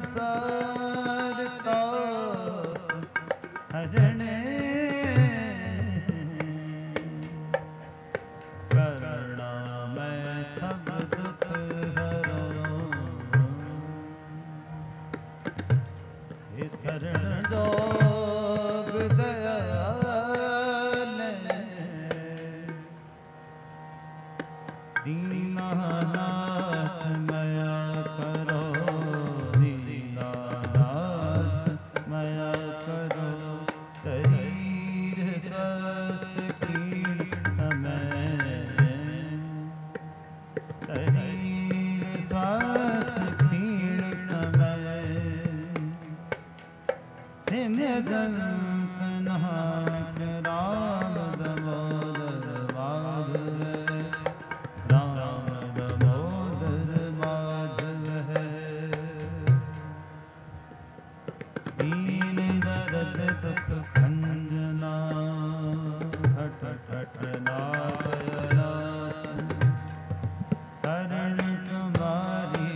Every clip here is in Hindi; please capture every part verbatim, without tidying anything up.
संसार का हरणे करुणामय सब दुख हरो हे शरण जोग दयाल दीनानाथ मया करो दीनानाथ मया करो शरीर स्वस्थ कीण समय शरीर स्वस्थ कीण समय सिमरंत नानक राम दामोदर माधव राम दामोदर माधव है दीन दर्द दुख खंजना हठ हठ नाथ शरण तुम्हारी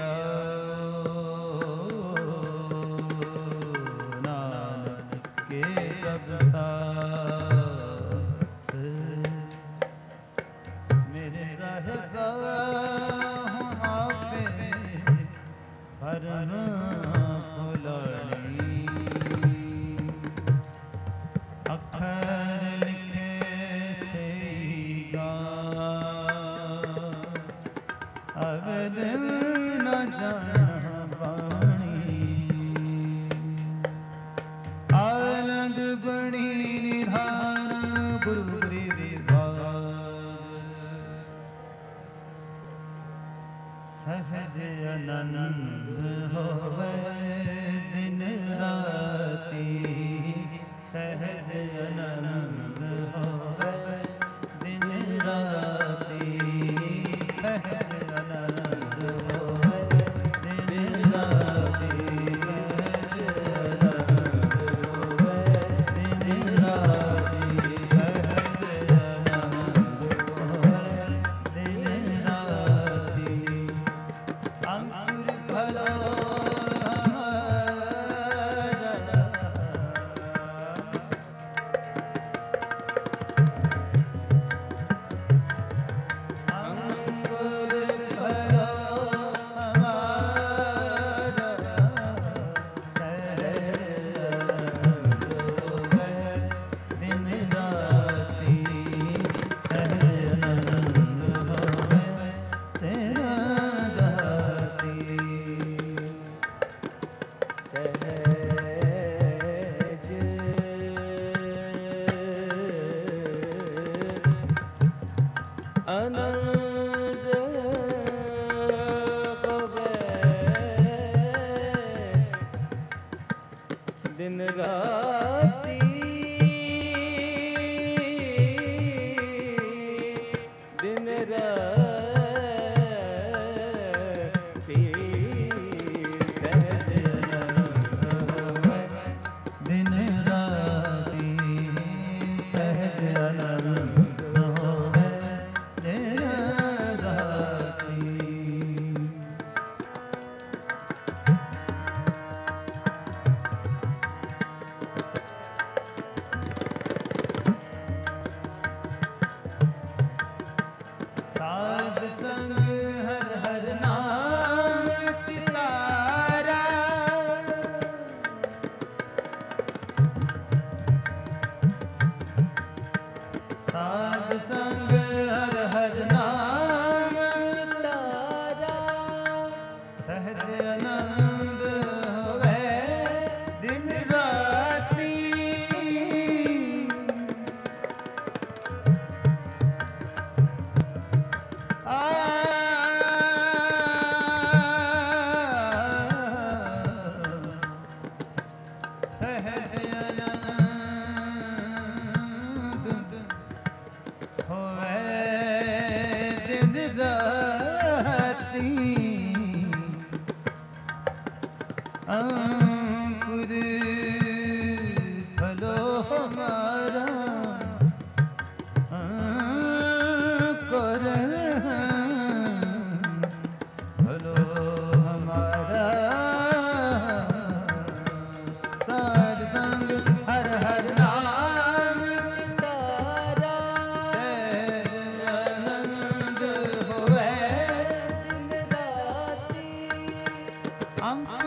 नानक के कब साथ मेरे साहिबा हूँ आपे परम फुलड़ी अक्षर लिखे से अवध न जान पाणी आनंद गुणी निधान गुरु सहज आनंद होवे दिन राती सहज आनंद होवे दिन राती सहज आनंद होवे दिन राती सहज आनंद होवे दिन राती सहज आनंद होवे दिन राती अंकुर फलो दिन राती दिन राती सहज आनंद होवे दिन राती सहज आनंद होवे दिन राती साध संग हर हर नाम चितारा साध संग हर हर नाम चितारा सहज आनंद होवे दिन राती अंकुर फलो हमारा अंकुर फलो हमारा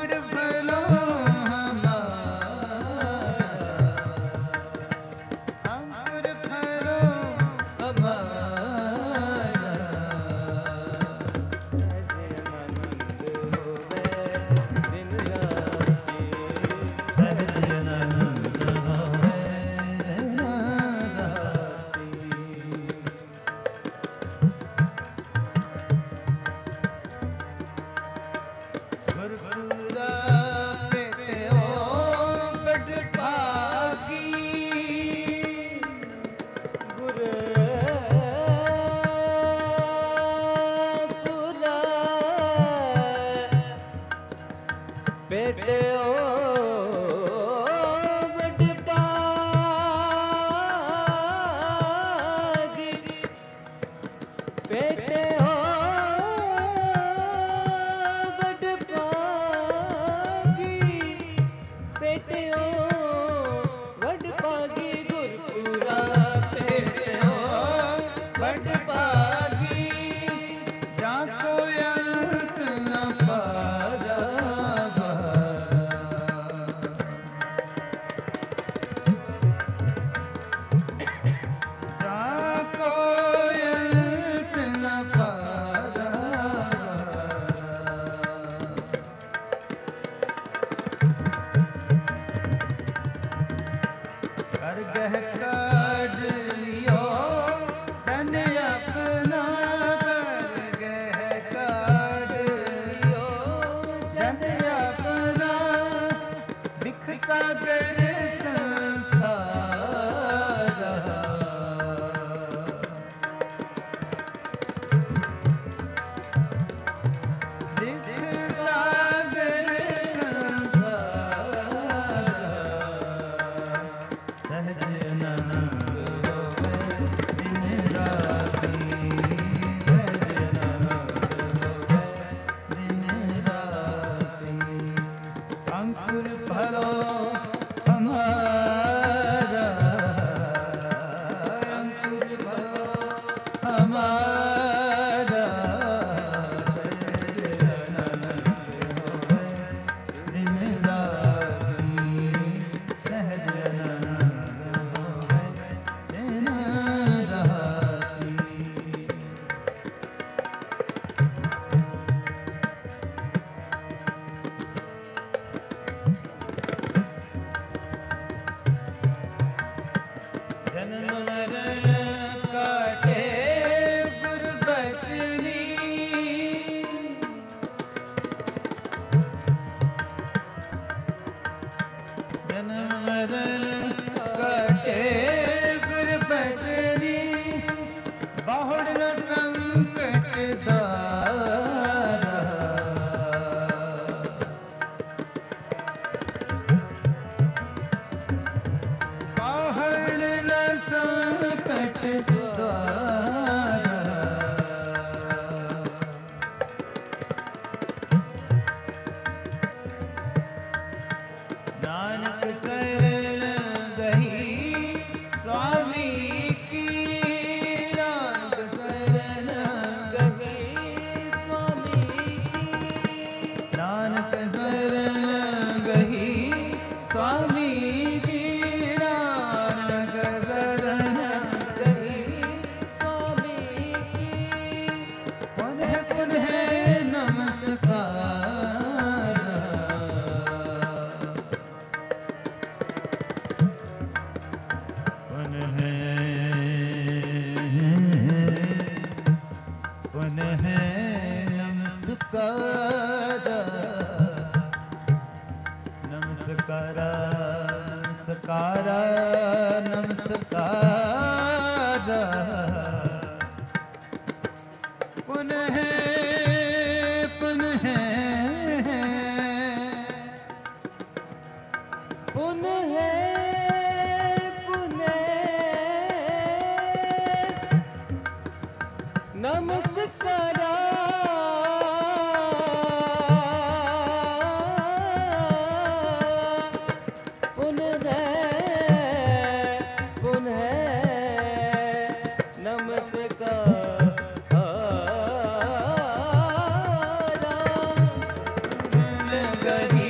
गही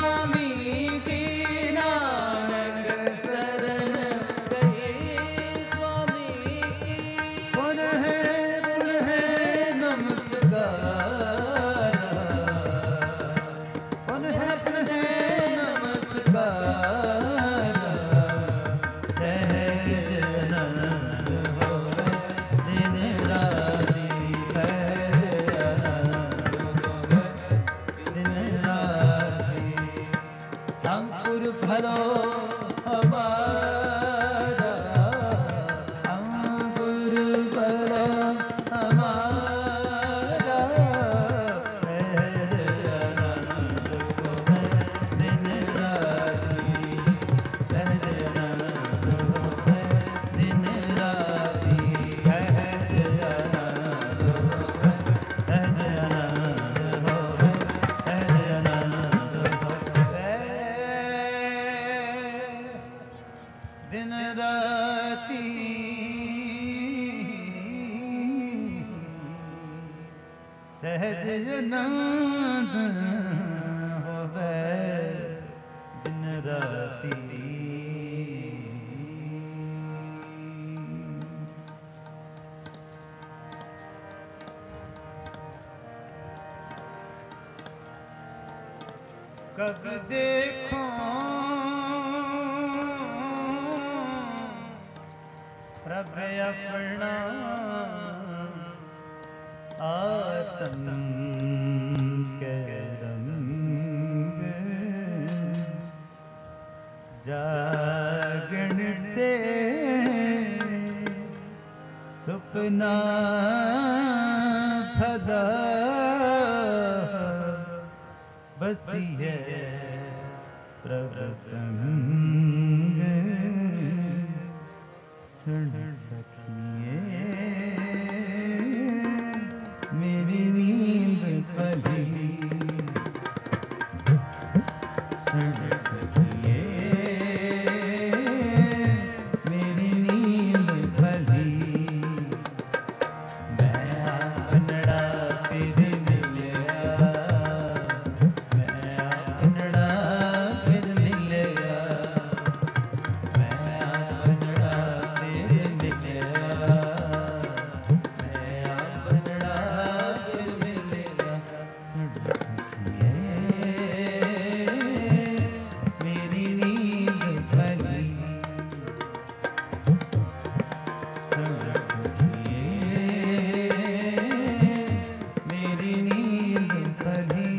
स्वामी की नानक शरण गए स्वामी की पुनः पुनः नमस्कार पुनः पुनः नमस्कार सहज आनंद होवे दिन राति सहज आनंद होवे दिन राति अंकुर भलो हमारा अंकुर भलो हमारा सहज आनंद होवे दिन राति सहज आनंद होवे दिन राति सहज आनंद होवे सहज आनंद होवे सहज आनंद होवे दिन राति सहज आनंद होवे दिन राति कब देखो प्रभु अपना आत्म के रंग जागणते सुपना फदा बसिए प्रभु संग सुन सखिए मेरी नींद पली सुन सखिए मेरी नींद पली मैं अपनड़ा तेरे मिलया मैं अपनड़ा फिर मिलया मैं अपनड़ा तेरे मिलया मैं अपनड़ा फिर मिलया सुन सखिए मेरी नींद धली सुन सखिए मेरी नींद धली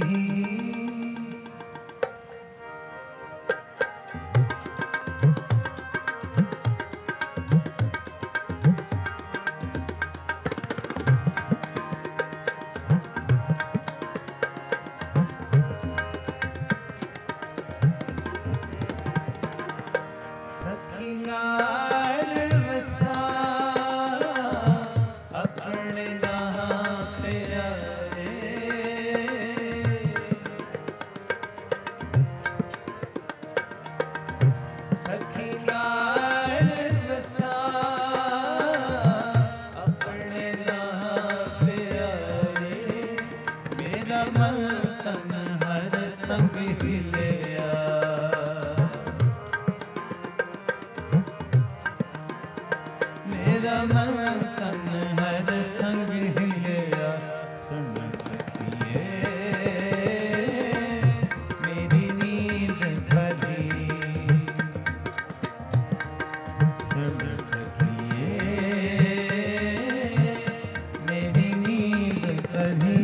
सखीनाल वसा अपने नाम प्यारे सखीनाल वसा अपने नाम प्यारे मेरा मन तन हर संग हिलया मेरा मन तन हर संग हिलया सुन सखिए मेरी नींद धली सुन सखिए मेरी नींद धली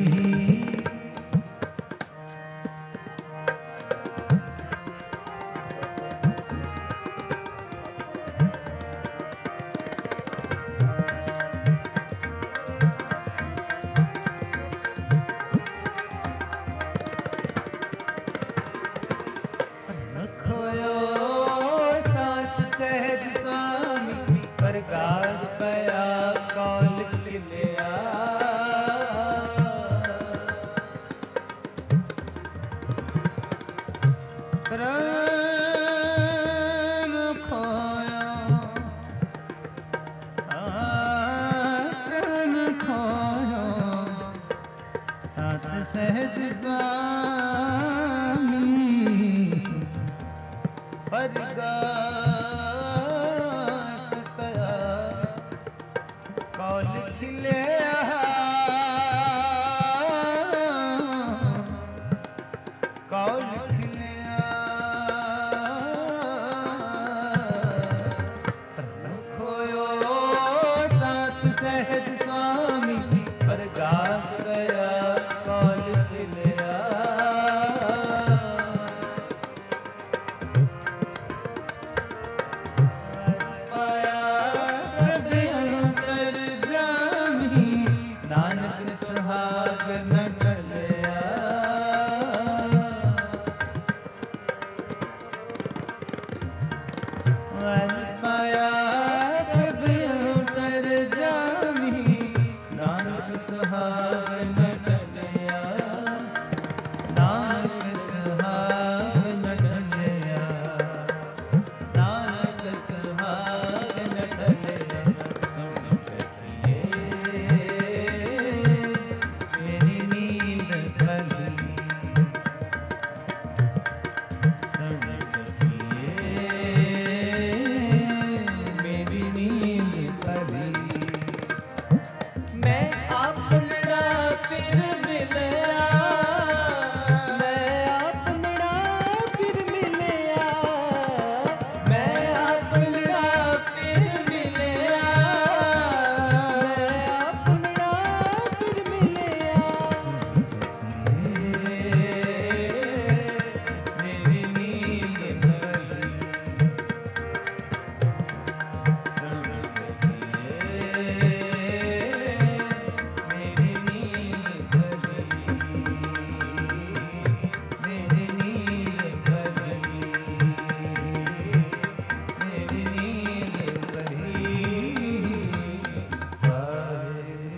खोयो साथ सहज स्वामी प्रकाश पया कौल खिलया प्रेम खोयो प्रेम खोयो साथ सहज स्वामी बरगास सया कौल खिले कौल खिले खोयो सात सहज स्वामी बरगास गया कौल खिलिया नानक सुहाग न टलया पाया तर जामी नानक सुहाग न टलया नानक सुहाग न टलया नानक सुहाग न टलया मेरी नींद खली मेरी नींद खली मैं अपना फिर मिलया मैं अपना फिर मिलया मैं अपना फिर मिलया मैं अपना फिर मिलया मेरी नींद खली मेरी नींद खली मेरी नींद खली मेरी नींद खली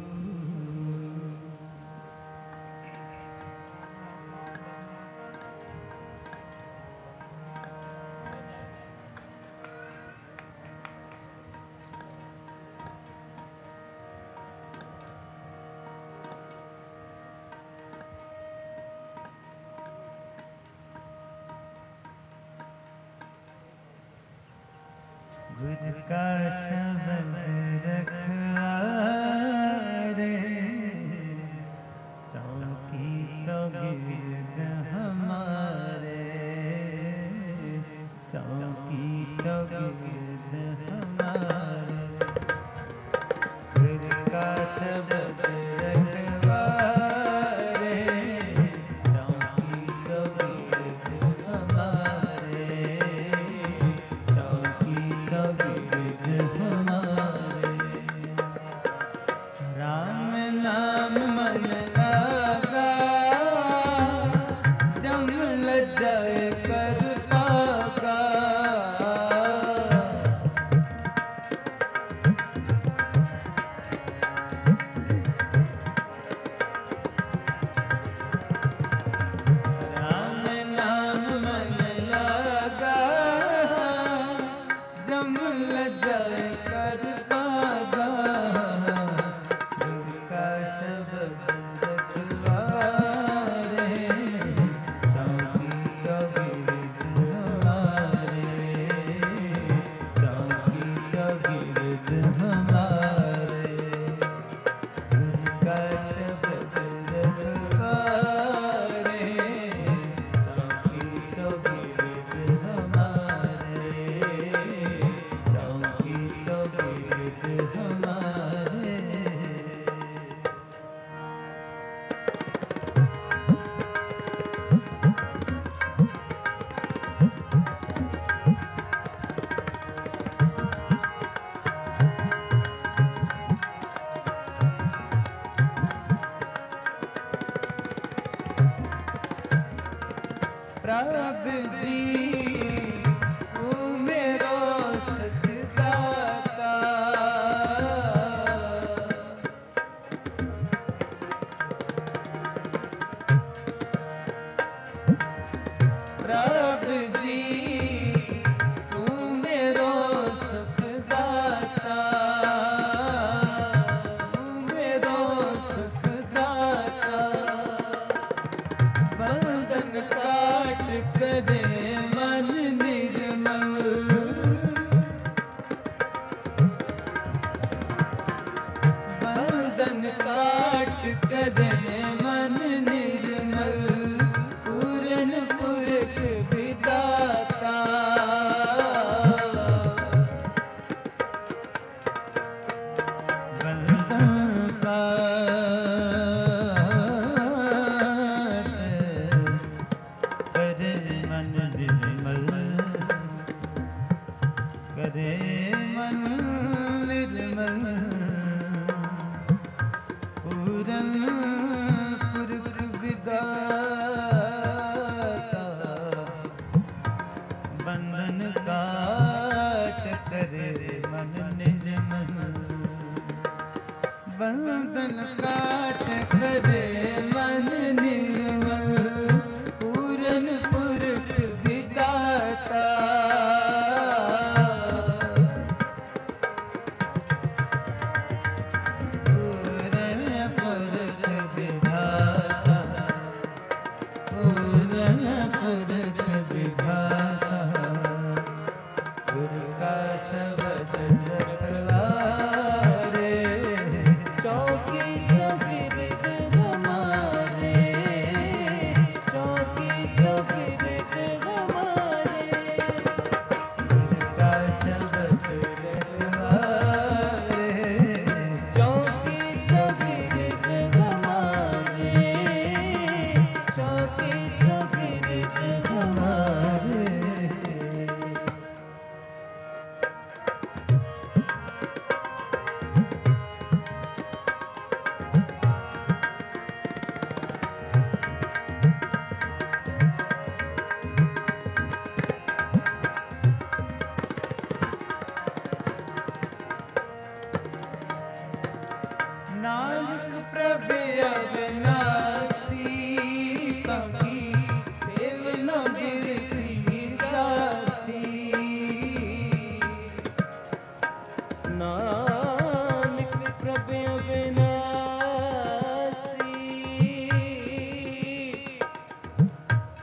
गुरु का शब्द रखवारे चौकी चौगिर्द हमारे चौकी चौगिर्द हमारे गुरु का शब्द रखवारे चौकी चौगिर्द हमारे चौकी चौगिर्द हमारे राम नाम मन लगा जम लज्जाए कर पागा राम नाम मन लगा जम लज्जाए कर पागा गुरु का शब्द रखवारे चौकी चौगिर्द हमारे चौकी चौगिर्द हमारे गुरु का शब्द रखवारे चौकी चौगिर्द हमारे चौकी चौगिर्द हमारे प्रभु जी तू मेरो ससदाता प्रभु जी तू मेरो ससदाता तू मेरो ससदाता बंधन काट करे मन निर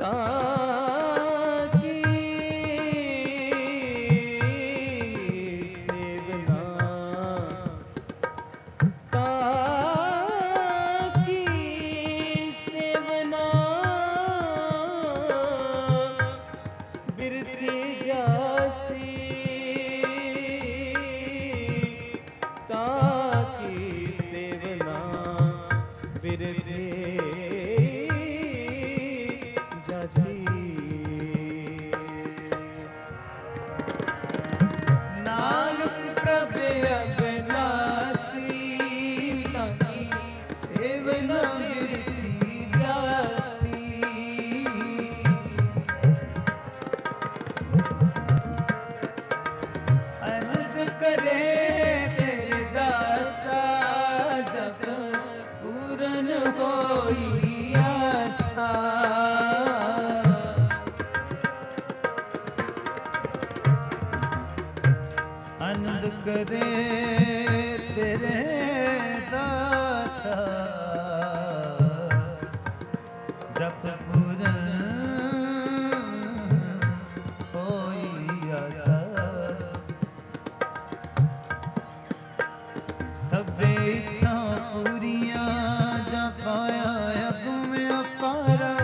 ताकी सेवना ताकी सेवना बिरती जासी ताकी सेवना बिरती जासी नानक प्रभु अविनाशी ताकी सेवना बिरती जासी अनंद करे तेरे दासा जब पूरन होई आसा आनंद करे तेरे दासा जब पूरन होई आसा सबे इच्छा पूरियां जब पाया अगम अपारा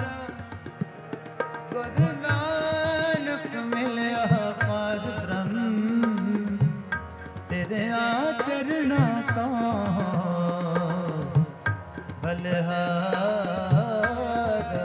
गुरु नानक मिलया पाद ब्रह्म तेरे आचरणा तो बलहारा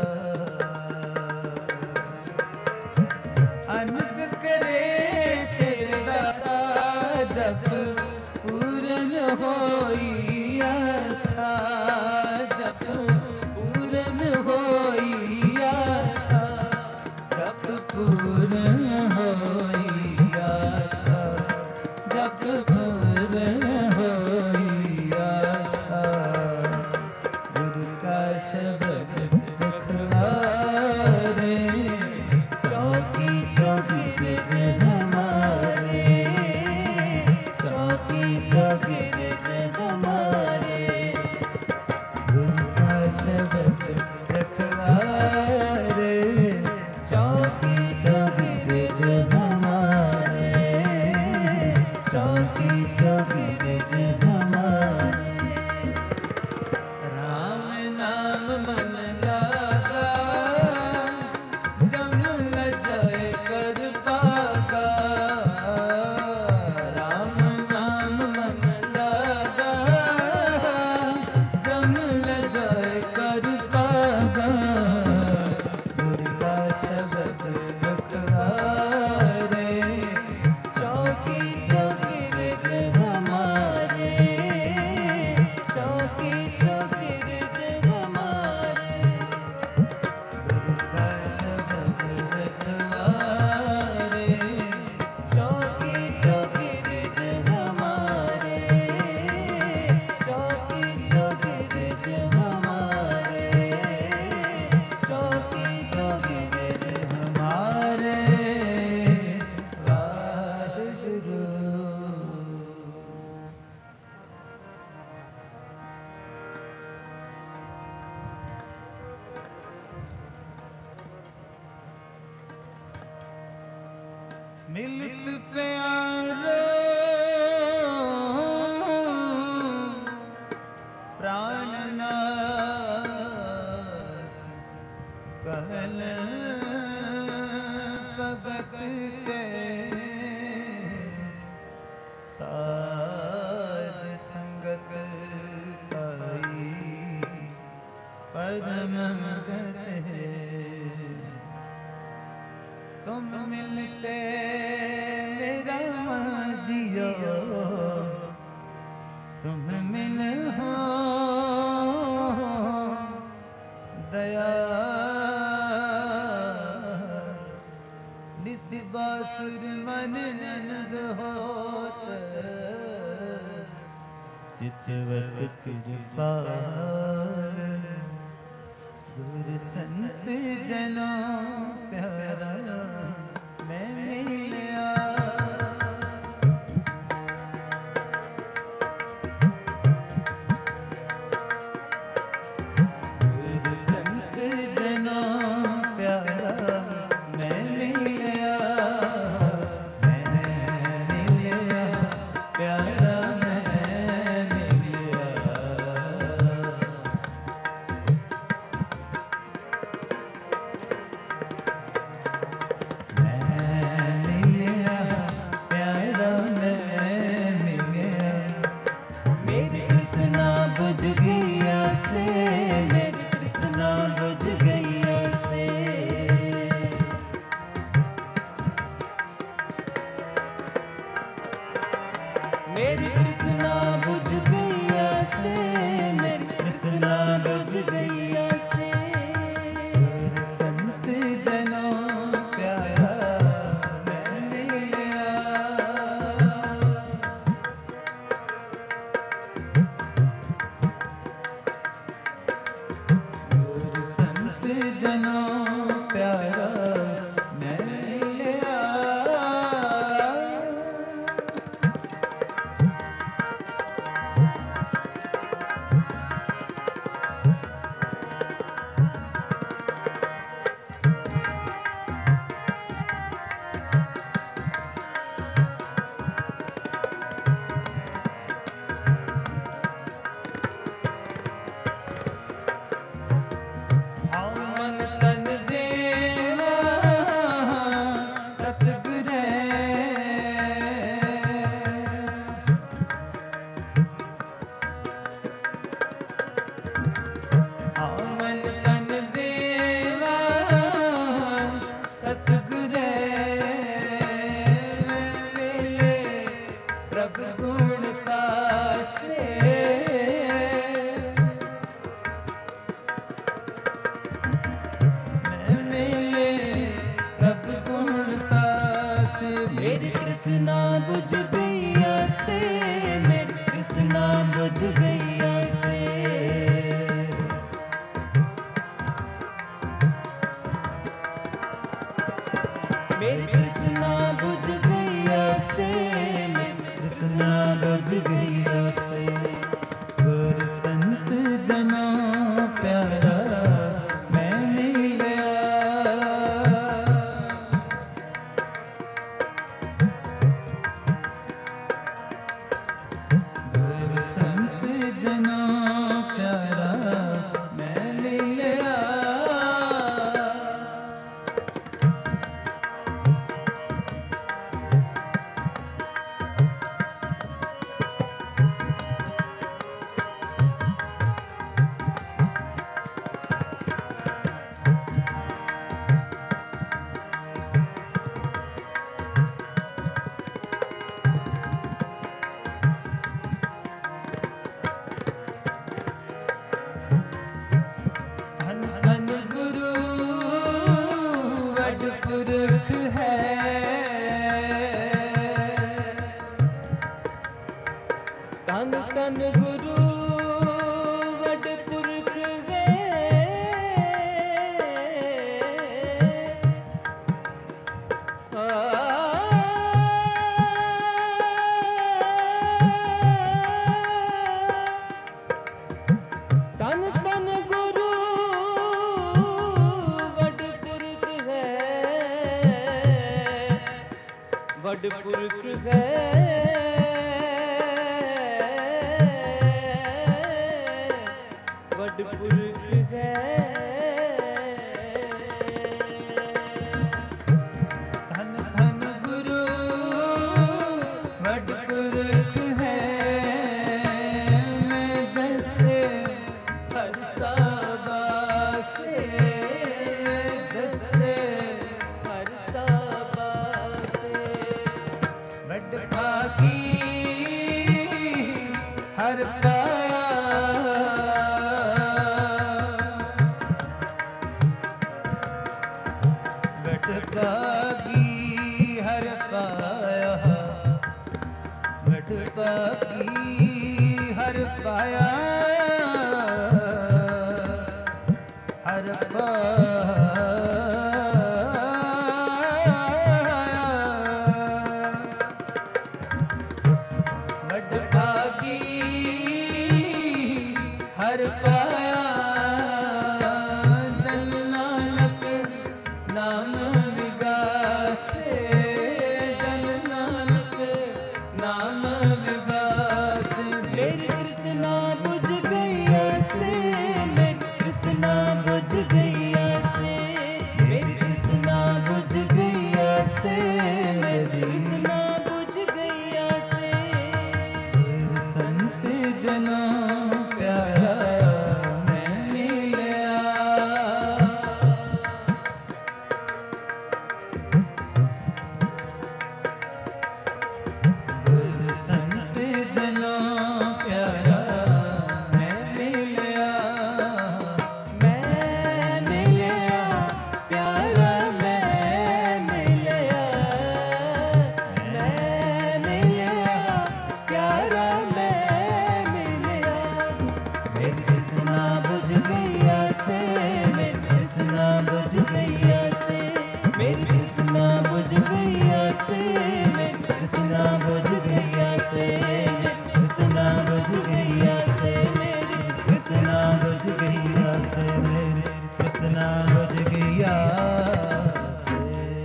अनंद करे तेरे दासा जब पूरन होई आसा जब पूरन होई आसा जब पूरन होई आसा जब पूरन होई आसा गुरु का शब्द रखवारे चौकी चौकी बिन हमारे चौकी चौकी बिन हमारे गुरु का शब्द रखवारे चौकी चौकी बिन हमारे चौकी चौकी बिन हमारे राम नाम मन लागा जमल जय कर पागा राम नाम मन लागा जमल जय कर पागा गुरु का शब्द रखवारे चौकी चौकी बिन हमारे चौकी चौकी बिन हमारे गुरु का शब्द रखवारे चौकी चौकी बिन हमारे चौकी चौकी बिन हमारे चौकी चौकी बिन हमारे वाहिगुरु मिलित प्यारो प्राणनाथ कहल भगत के साध संगत पाई परम गत है तुम मिलते मेरा जियो तुम मिल हो दया निस्बासुर मन नंद होत चितवत कृपाल गुरु संत जनों प्यारा मैं मिलया गुरु संत जनों प्यारा तृष्णा बुझ गैया से, मेरी तृष्णा बुझ गैया से। मेरी तृष्णा बुझ गैया से, मेरी तृष्णा बुझ गैया से। गुरु संत जनों प्यारा मैं मिला, गुरु संत जनों प्यारा मैं मिला। पुरख है, तन तन गुरु वड पुरख है। तन तन गुरु वड पुरख है, वड पुरख है, वड पुरख है। धन धन गुरु वड पुरख है, मैं दसे हर साबासे, दसे हर साबासे। वड भागी हर पाया, वड भागी हर पाया, वड भागी हर पाया, हर पाया। वड भागी हर पाया, जन नानक नाम विगासे, जन नानक नाम विगासे। मेरी तृष्णा बुझ गैया से, मेरी तृष्णा बुझ गैया से, मेरी तृष्णा बुझ गैया से, मेरी तृष्णा बुझ गैया से। गुरु संत जनों प्यारा मैं मिला, गुरु संत जनों प्यारा मैं मिला, मैं मिला प्यारा मैं मिला, मैं मिला प्यारा मैं मिला। मेरी तृष्णा बुझ गैया से, मेरी तृष्णा बुझ गैया से, मेरी तृष्णा बुझ गैया से, मेरी तृष्णा बुझ गैया से, मेरी तृष्णा बुझ गैया से, मेरी तृष्णा बुझ गैया से, मेरी तृष्णा बुझ गैया से।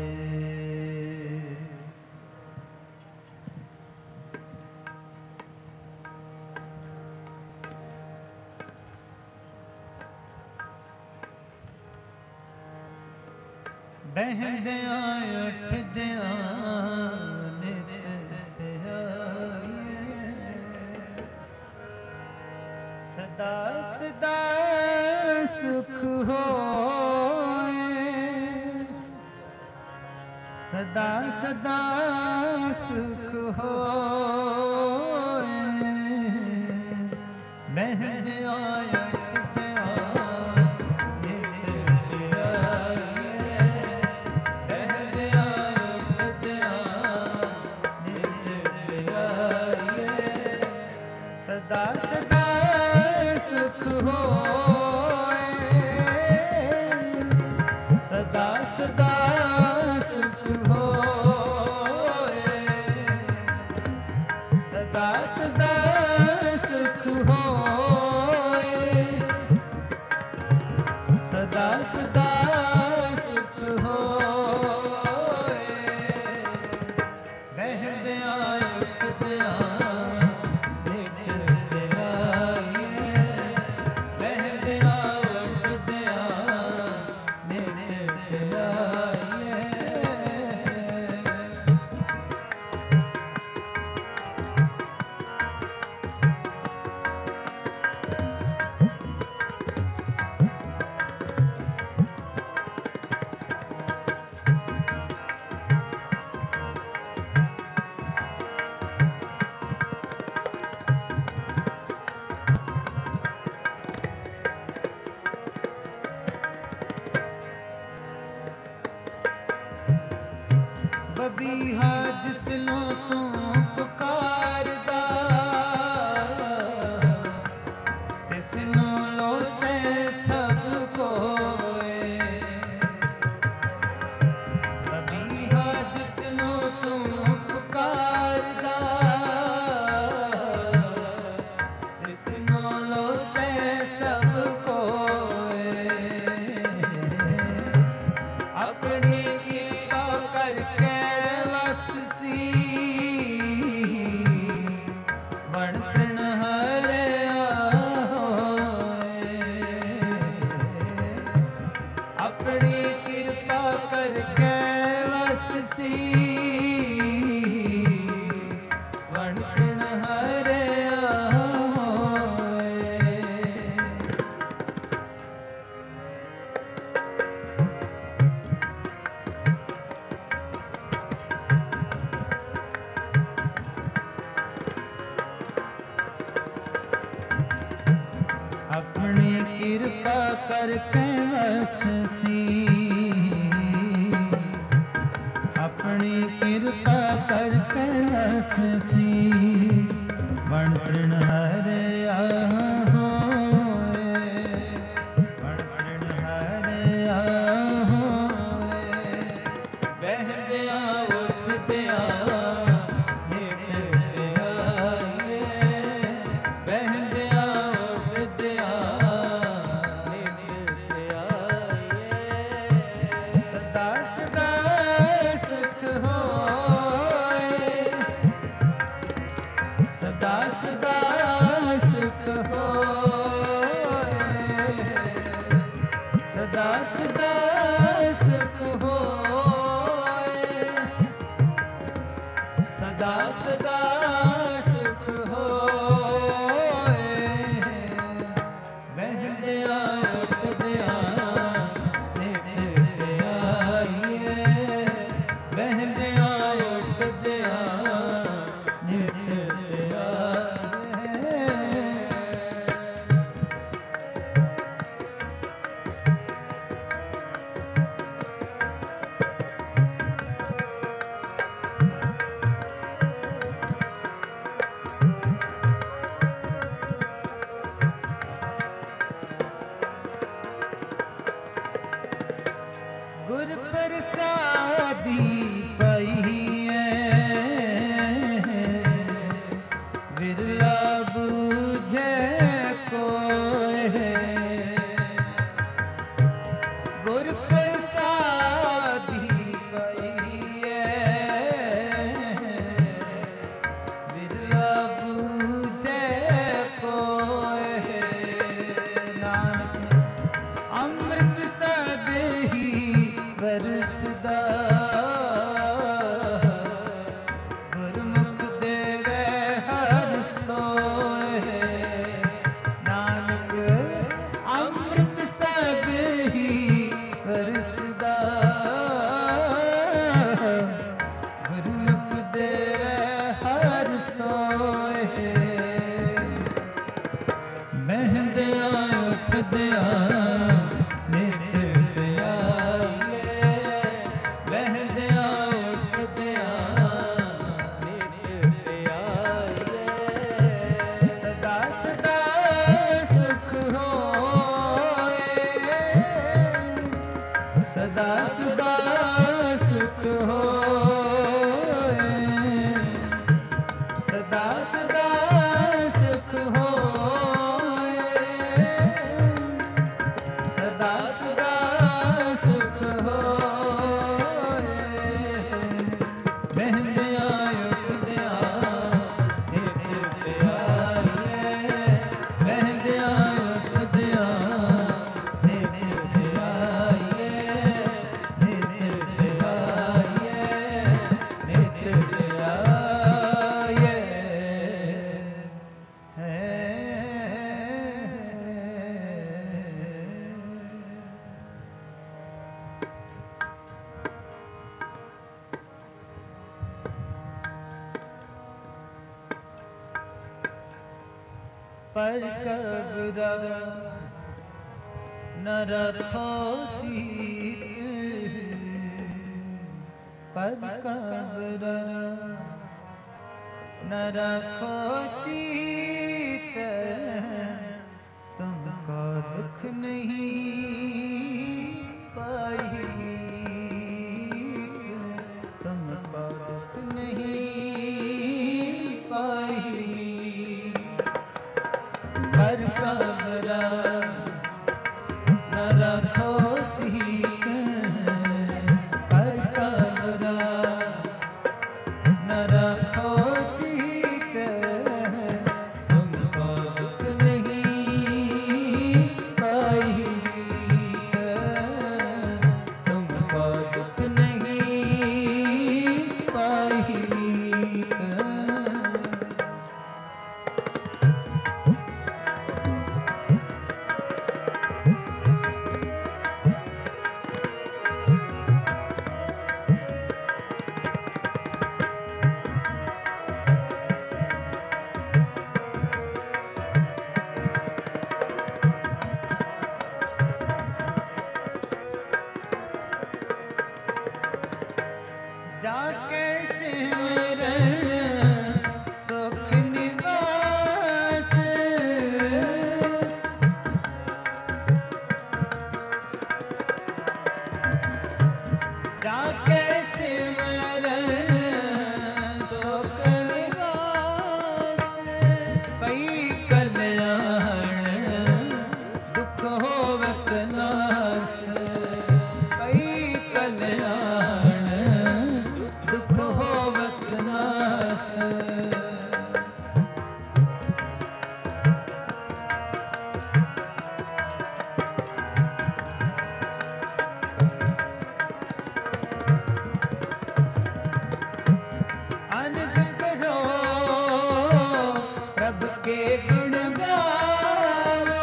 बहदिया उठदिया नित ध्याइए, सदा सदा सुख होए, सदा सदा सुख होए। बहदिया उठदिया नित ध्याइए, बहदिया उठदिया ਸਦਾ ਸੁਖ ਹੋਏ, ਸਦਾ ਸਦਾ ਸੁਖ ਹੋਏ, ਸਦਾ ਸਦਾ ਸੁਖ ਹੋਏ, ਬਹਿੰਦਿਆਂ ਉੱਠਦਿਆਂ ਬਬੀਹਾ ਜਿਸਨੂੰ ਤੂੰ ਪੁਕਾਰਦਾ, ਤਿਸਨੂੰ ਲੋਚੇ ਸਭ ਕੋਏ। ਬਬੀਹਾ ਜਿਸਨੂੰ ਤੂੰ ਪੁਕਾਰਦਾ, ਤਿਸਨੂੰ ਲੋਚੇ ਸਭ ਕੋਏ। ਆਪਣੀ ਕਿਰਪਾ ਕਰਕੇ ਵਣਤਣ ਹਰਿਆ ਹੋਏ, ਆਪਣੀ ਕਿਰਪਾ ਕਰਕੇ ਵਸ ਸੀ, ਵਣਤਣ ਹਰਿਆ ਹੋਏ। ਆਪਣੀ ਕਿਰਪਾ ਕਰਕੇ ਵਸ ਸੀ, ਆਪਣੀ ਕਿਰਪਾ ਕਰਕੇ ਵਸ ਸੀ, ਵਣਤਣ ਹਰਿਆ ਹੋਏ, ਵਣਤਣ ਹਰਿਆ ਹੋਏ। ਬਹਿੰਦਿਆਂ ਉੱਠਦਿਆਂ ਸਦਾ ਸਦਾ ਸੁਖ ਹੋਏ, ਸਦਾ ਸਦਾ ਸੁਖ ਹੋਏ, ਸਦਾ ਸਦਾ ਸੁਖ ਹੋਏ। ਬਹਿੰਦਿਆਂ ਉੱਠਦਿਆਂ ਨਿਤ ਆਈਏ, ਬਹਿੰਦਿਆਂ ਉੱਠਦਿਆਂ ਨਿਤ ਗੁਰ ਪ੍ਰਸਾਦੀ ਪਈਐ, ਵਿਰਲਾ ਬੂਝੈ ਕੋਇ। ਗੁਰ ਪ੍ਰਸਾਦੀ ਪਈਐ, ਵਿਰਲਾ ਬੂਝੈ ਕੋਇ। ਨਾਨਕ ਅੰਮ੍ਰਿਤ ਸਦਹੀ ਵਰਸਦਾ, ਗੁਰਮੁਖ ਦੇਵੇ ਹਰਿ ਸੋਇ। ਨਾਨਕ ਅੰਮ੍ਰਿਤ ਸਦਹੀ ਵਰਸਦਾ, ਗੁਰਮੁਖ ਦੇਵੇ ਹਰਿ ਸੋਇ। ਬਹਿੰਦਿਆਂ ਉੱਠਦਿਆਂ ਨਿਤ ਆਈਏ, ਬਹਿੰਦਿਆਂ पर कबरा न रखो चीत, पर कबरा न रखो चीत, तुमको दुख नहीं पाई, तुमको दुख नहीं पाई। पर कबरा न रखो चीत, पर कबरा न रखो चीत, तुमको दुख नहीं पाई, तुमको दुख नहीं पाई। जाके सिमरन सुख निवास, जाके सिमरन सुख निवास, पई कल्याण दुख होवत नास, पई कल्याण दुख होवत नास। अनंत करो प्रभु के गुण गाओ,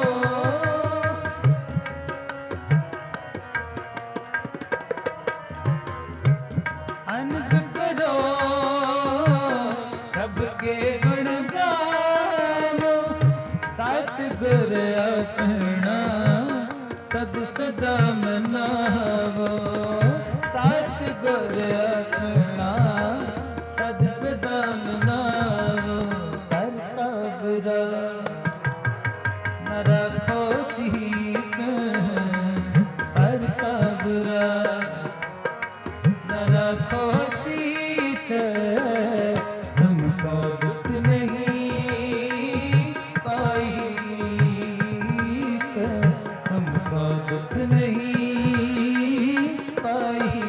अनंत करो प्रभु के गुण गाओ, सतगुर अपना सद सदा मनावो, सतगुर अपना सद सदा मनावो। पर कबरा न रखो चीत, पर कबरा न रखो चीत, तुमको दुख नहीं पाई, तुमको दुख नहीं पाई।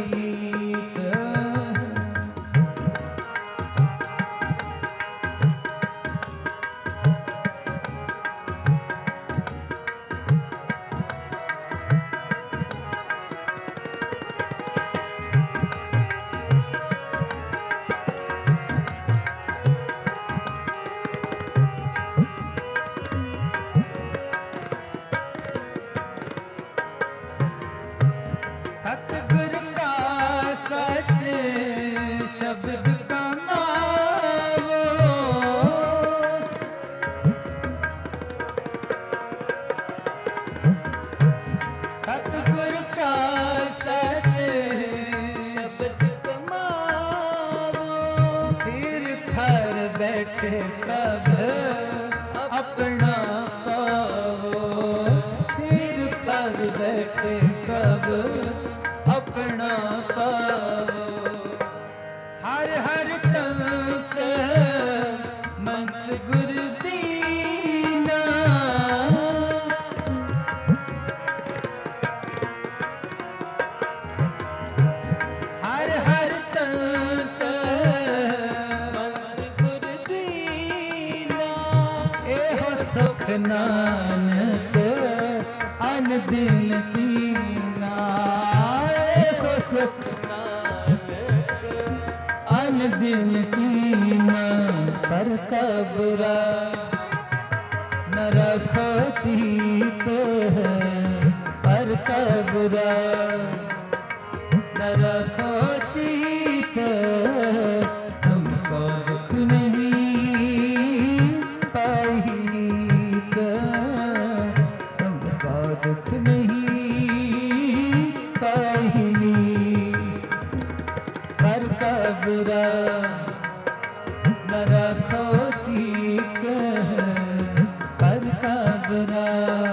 सतगुर का सच शब्द कमावो, सतगुर का सच शब्द कमावो, फिर घर बैठे प्रभु अपना पावो, फिर घर बैठे प्रभु अपना पावो। हर हर तंत मंत गुर दीना, हर हर तंत मंत गुर दीना, एहो सुख नानक अन दिन चीना, एहो सुख नानक अन दिन चीना। पर कबरा न रखो चीत, पर कबरा न रखो चीत, तुमको दुख नहीं पाई। बुरा न रखो ठीक कर का बुरा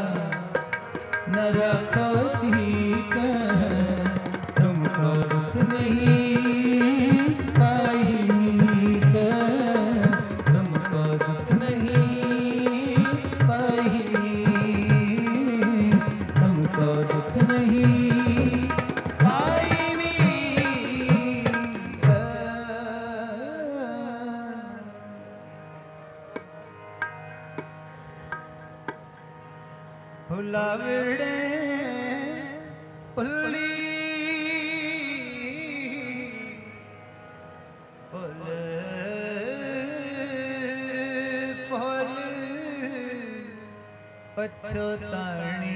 न रखो ठीक तुमको दुख नहीं पाई तुमको दुख नहीं पाई तुमको दुख नहीं पाई फुलावड़े पुल्ली पुल पुल पछोतानी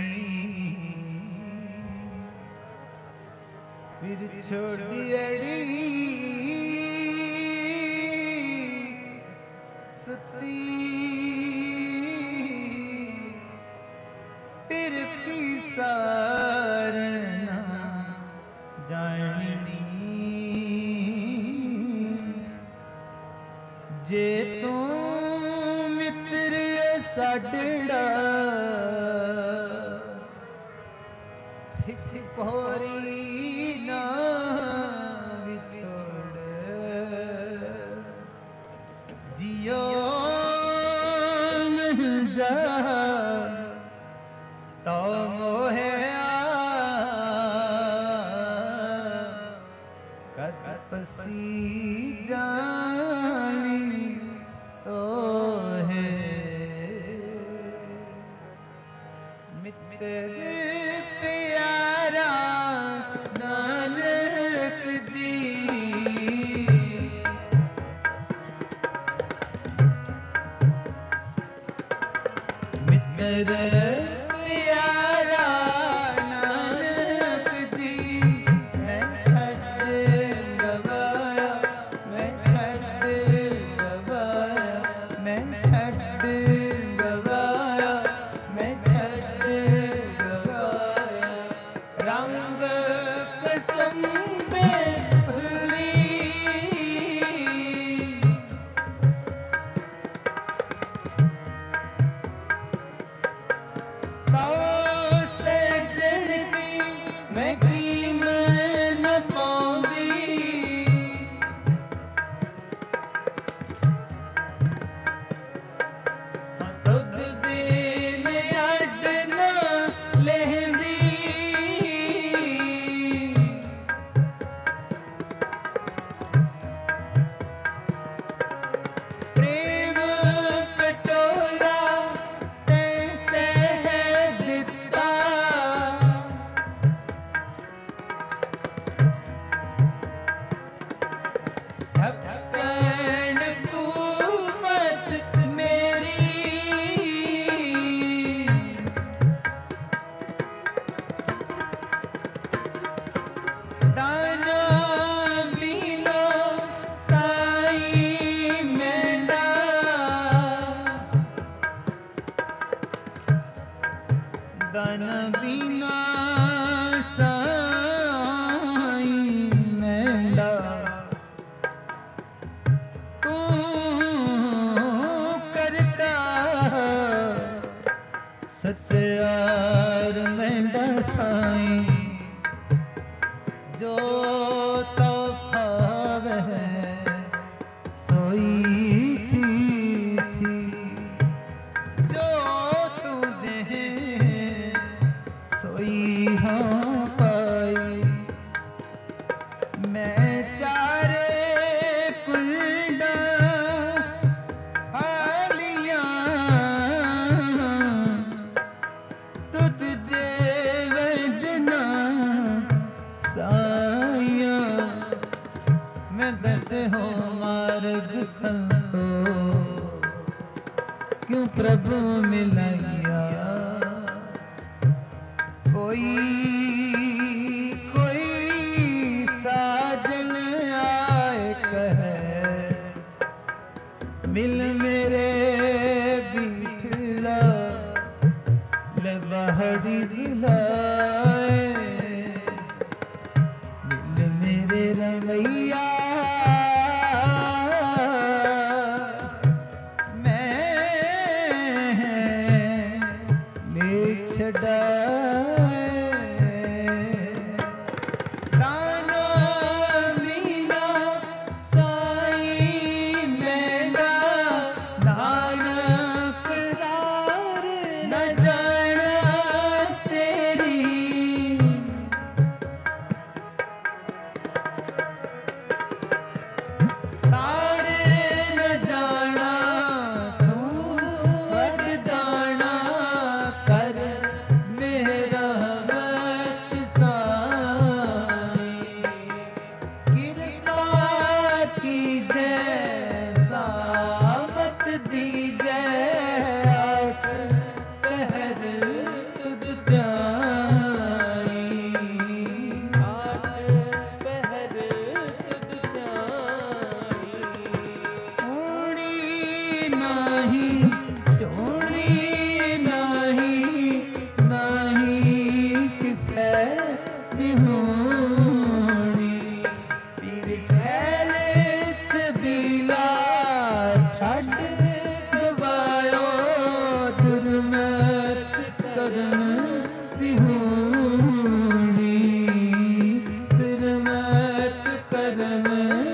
फिर छोड़ दियड़ी सती फिर की सारना जानी जे तू मित्र साडड़ा एक भोरी ना विछोड़ जियो मिल जा तो मोहे कतपसी जानी तो है मित्र प्यारा नानक जी मित्र प्यारा नानक जी मैं छड़ गवाया मैं छड़ गवाया मैं छड़ गवाया मैं छड़ गवाया रंग कसम में भूली मैं कीमत न पाऊंगी तुझ दिन अड न लेंदी प्रेम पटोला तैसे है दिता ढक्कन कुमत मेरी दाना बीनो साई मेंढा दाना बीना साई मेंढा सत्यार मेंढा साई जो तो भाव है सोई थी सी जो तू दे सोई हाँ पाई मैं चारे कुंडा हो मार्ग संतो क्यों प्रभु मिलाया कोई कोई साजन आए कहे मिल मेरे बिठला ले बहड़ी दिलाए मिल मेरे रमैया धर्म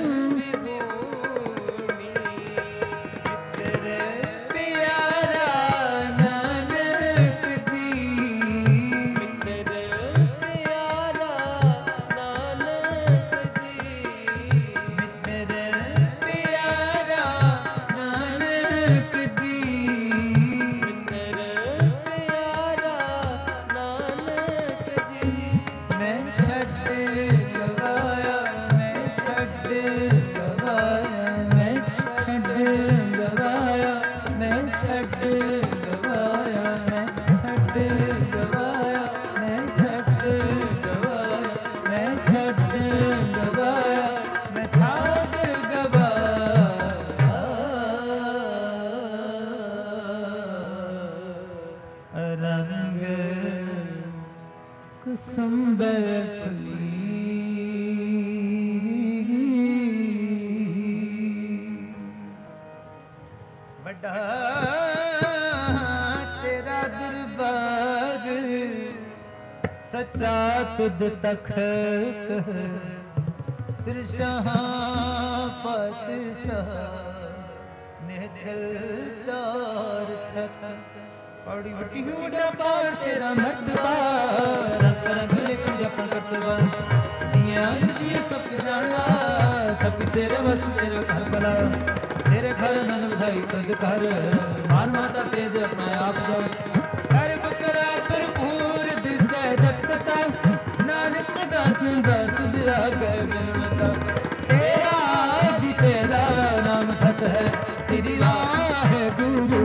सच्चा तुद तखत सिरशाह पातशाह निखिल चार छत पौड़ी वटी उड़ा पार तेरा मर्तबा रंग रंग लिख जपन करतबा जिया जिया सब जाना सब तेरे बस तेरे घर भला तेरे घर नंद बधाई तुद कर मार माता तेज अपना आप जो सर्व कला भरपूर दिसै जगता नानक दास दास दिया गए बिनवता तेरा जी तेरा नाम सत है श्री वाहेगुरु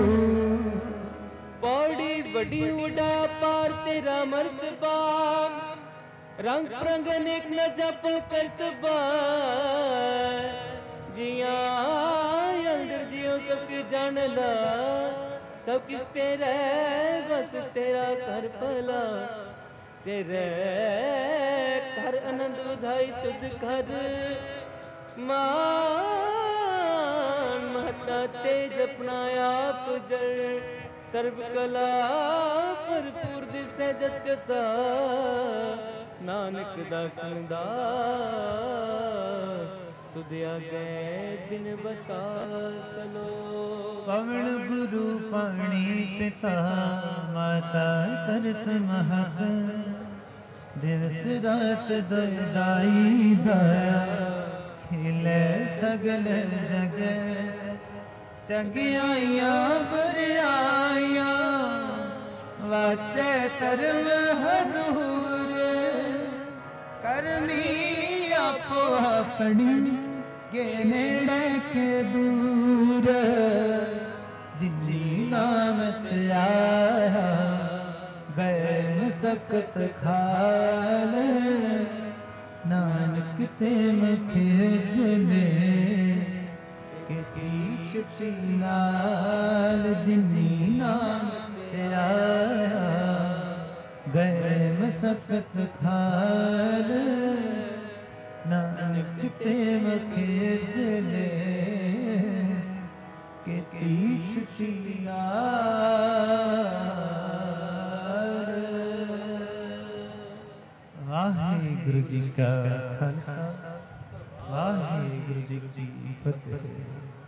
पौड़ी बड़ी उड़ा पार तेरा मर्तबा रंग रंग अनेक न जप करतबा जिया अंदर जियो सब जान ला सब किस तेरे बस तेरा घर भला तेरे घर आनंद बधाई तुझ घर मान महता तेज अपना आप जर सर्व कला भरपूर दिसै जगता नानक दास दास तुद आगे बिन बता सलो पवन गुरु पाणी पिता माता तरत महत दिवस रात दाई दया खिले सगल जग चंगियाइया बुराइया वाचे धर्म हदूर करमी आपो अपनी के नेड़े के दूर जिनी नाम त्याया गए मुसकत खाल नानक ते मुखे जले के पीछ लाल जिनी नाम त्याया गए मुसकत खाल नानक ते मुखे जले के तीछ वाहेगुरु जी का खालसा वाहेगुरु जी की फतेह।